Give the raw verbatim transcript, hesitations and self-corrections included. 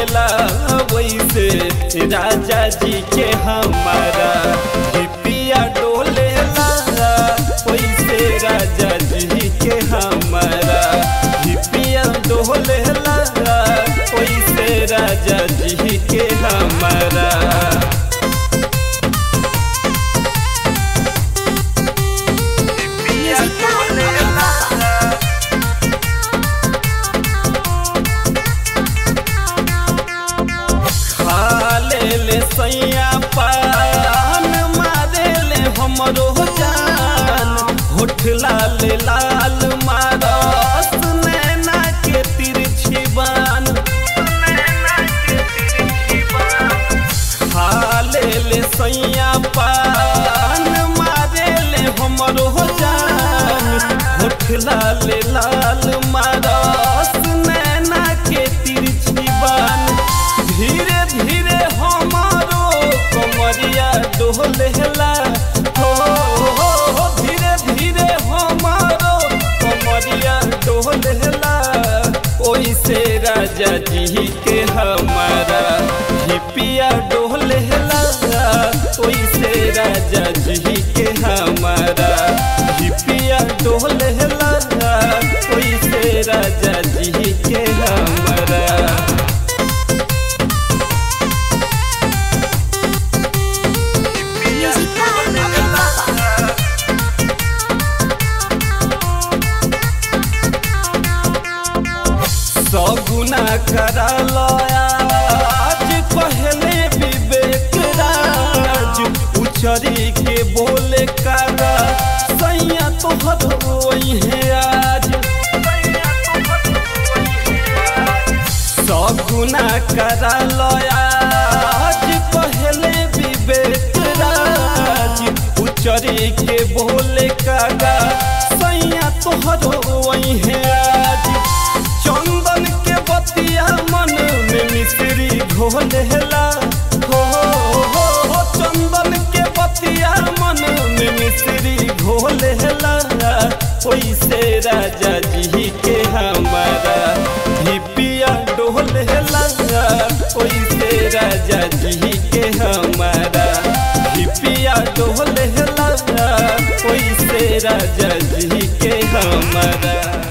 डोलेला वैसे राजा जी के हमारा हिपिया डोलेला वैसे राजा जी के हमारा हिपिया डोलेला वैसे राजा जी के हमारा। सैया पान मारे ले हमरो जान होठ लाल लाल मारस नैना के तिरछी बान खा ले ले सैया पान मारे ले हमरो जान होठ लाल लाल मारस नैना के तिरछी बान। धीरे धीरे हमारो कमरिया डोलेला हो हो धीरे धीरे हमारो कमरिया डोलेला ओइसे राजा जी के हमारा हिपिया डोलेला ओइसे राजा जी के हमारा हिपिया डोलेला ओइसे राजा जी के हमारा। सगुना करा आज पहले विवेक राज उचरी के बोले कारा सैया तोहर वही आज सगुना करा आज पहले विवेक राज उचरी के बोले कारा सैया तोहर वही आज। चंदन के बतिया मन में मिश्री घोलेला हो हो हो चंदन के बतिया मन में मिश्री घोलेला ओइसे राजा जी के हमारा हिपिया डोलेला ओइसे राजा जी के हमारा हिपिया डोलेला ओइसे राजा जी के हमारा।